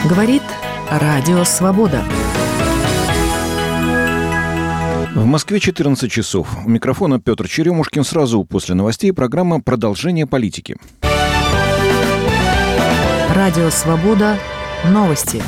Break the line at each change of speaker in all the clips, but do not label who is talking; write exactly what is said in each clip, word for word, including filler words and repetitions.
Говорит Радио Свобода.
В Москве четырнадцать часов. У микрофона Петр Черемушкин. Сразу после новостей программа «Продолжение политики».
Радио Свобода. Новости.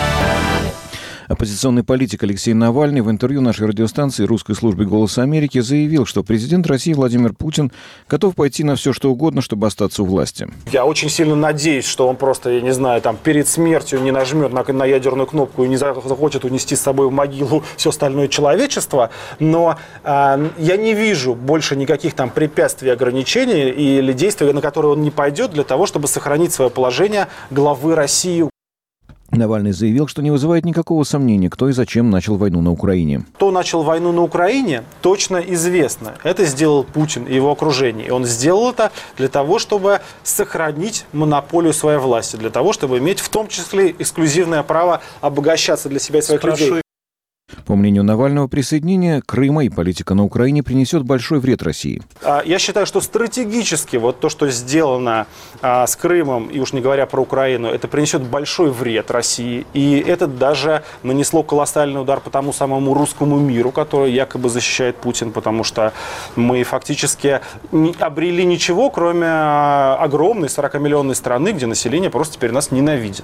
Оппозиционный политик Алексей Навальный в интервью нашей радиостанции русской службе «Голос Америки» заявил, что президент России Владимир Путин готов пойти на все, что угодно, чтобы остаться у власти.
Я очень сильно надеюсь, что он просто, я не знаю, там перед смертью не нажмет на, на ядерную кнопку и не захочет унести с собой в могилу все остальное человечество. Но э, я не вижу больше никаких там препятствий, ограничений или действий, на которые он не пойдет для того, чтобы сохранить свое положение главы России.
Навальный заявил, что не вызывает никакого сомнения, кто и зачем начал войну на Украине.
Кто начал войну на Украине, точно известно. Это сделал Путин и его окружение. И он сделал это для того, чтобы сохранить монополию своей власти, для того, чтобы иметь в том числе эксклюзивное право обогащаться для себя и своих
Спрошу.
людей.
По мнению Навального, присоединение Крыма и политика на Украине принесет большой вред России.
Я считаю, что стратегически вот то, что сделано а, с Крымом, и уж не говоря про Украину, это принесет большой вред России. И это даже нанесло колоссальный удар по тому самому русскому миру, который якобы защищает Путин, потому что мы фактически не обрели ничего, кроме огромной сорокамиллионной страны, где население просто теперь нас ненавидит.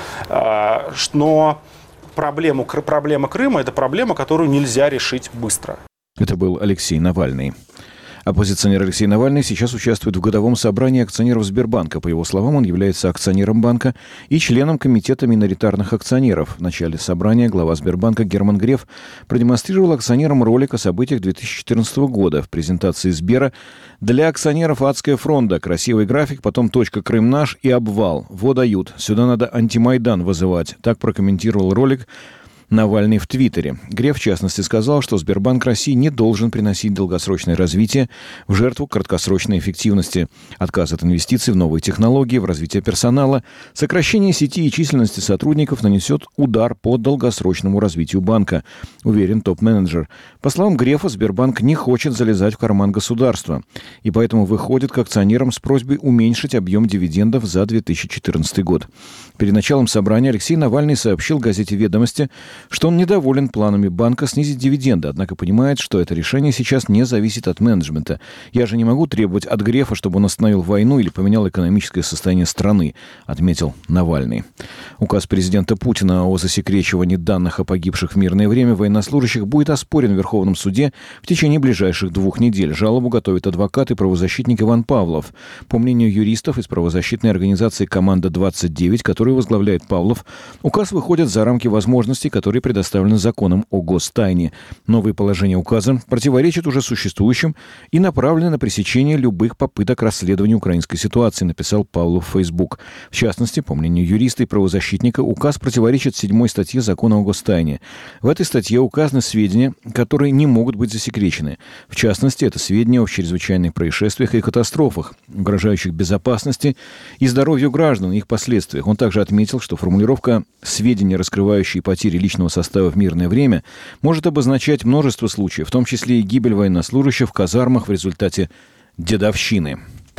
А, но... Проблему, проблема Крыма – это проблема, которую нельзя решить быстро.
Это был Алексей Навальный. Оппозиционер Алексей Навальный сейчас участвует в годовом собрании акционеров Сбербанка. По его словам, он является акционером банка и членом комитета миноритарных акционеров. В начале собрания глава Сбербанка Герман Греф продемонстрировал акционерам ролик о событиях две тысячи четырнадцатого года. В презентации Сбера для акционеров адская фронта. Красивый график, потом точка «Крым наш» и обвал. Во дают. Сюда надо антимайдан вызывать. Так прокомментировал ролик Навальный в Твиттере. Греф, в частности, сказал, что Сбербанк России не должен приносить долгосрочное развитие в жертву краткосрочной эффективности. Отказ от инвестиций в новые технологии, в развитие персонала, сокращение сети и численности сотрудников нанесет удар по долгосрочному развитию банка, уверен топ-менеджер. По словам Грефа, Сбербанк не хочет залезать в карман государства и поэтому выходит к акционерам с просьбой уменьшить объем дивидендов за две тысячи четырнадцатый год. Перед началом собрания Алексей Навальный сообщил газете «Ведомости», что он недоволен планами банка снизить дивиденды, однако понимает, что это решение сейчас не зависит от менеджмента. «Я же не могу требовать от Грефа, чтобы он остановил войну или поменял экономическое состояние страны», отметил Навальный. Указ президента Путина о засекречивании данных о погибших в мирное время военнослужащих будет оспорен в Верховном суде в течение ближайших двух недель. Жалобу готовит адвокат и правозащитник Иван Павлов. По мнению юристов из правозащитной организации «Команда двадцать девять», которую возглавляет Павлов, указ выходит за рамки возможностей, которые предоставлены законом о гостайне. Новые положения указа противоречат уже существующим и направлены на пресечение любых попыток расследования украинской ситуации, написал Павлов в Facebook. В частности, по мнению юриста и правозащитника, указ противоречит седьмой статье закона о гостайне. В этой статье указаны сведения, которые не могут быть засекречены. В частности, это сведения о чрезвычайных происшествиях и катастрофах, угрожающих безопасности и здоровью граждан и их последствиях. Он также отметил, что формулировка «сведения, раскрывающие потери личного состава в мирное время» может обозначать множество случаев, в том числе и гибель военнослужащих в казармах в результате дедовщины.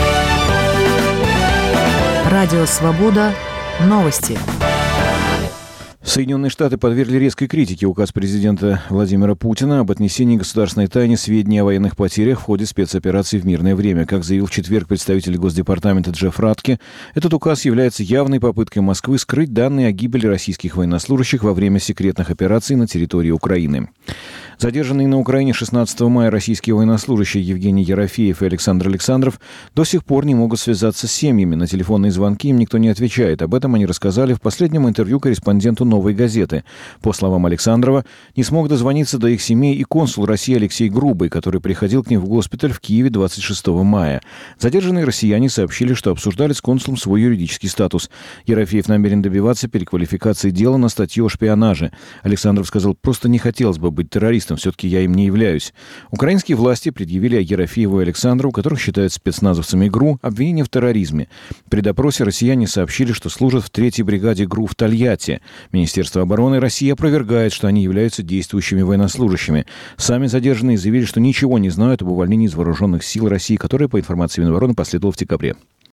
Радио Свобода. Новости.
Соединенные Штаты подвергли резкой критике указ президента Владимира Путина об отнесении государственной тайне сведений о военных потерях в ходе спецоперации в мирное время. Как заявил в четверг представитель Госдепартамента Джефф Ратке, этот указ является явной попыткой Москвы скрыть данные о гибели российских военнослужащих во время секретных операций на территории Украины. Задержанные на Украине шестнадцатого мая российские военнослужащие Евгений Ерофеев и Александр Александров до сих пор не могут связаться с семьями. На телефонные звонки им никто не отвечает. Об этом они рассказали в последнем интервью корреспонденту «Новой газеты». По словам Александрова, не смог дозвониться до их семей и консул России Алексей Грубый, который приходил к ним в госпиталь в Киеве двадцать шестого мая. Задержанные россияне сообщили, что обсуждали с консулом свой юридический статус. Ерофеев намерен добиваться переквалификации дела на статью о шпионаже. Александров сказал: «Просто не хотелось бы быть террористом, все-таки я им не являюсь». Украинские власти предъявили Ерофееву и Александрову, которых считают спецназовцами ГРУ, обвинение в терроризме. При допросе россияне сообщили, что служат в третьей бригаде ГРУ в Тольятти. Министерство обороны России опровергает, что они являются действующими военнослужащими. Сами задержанные заявили, что ничего не знают об увольнении из вооруженных сил России, которое, по информации Минобороны, последовало в декабре.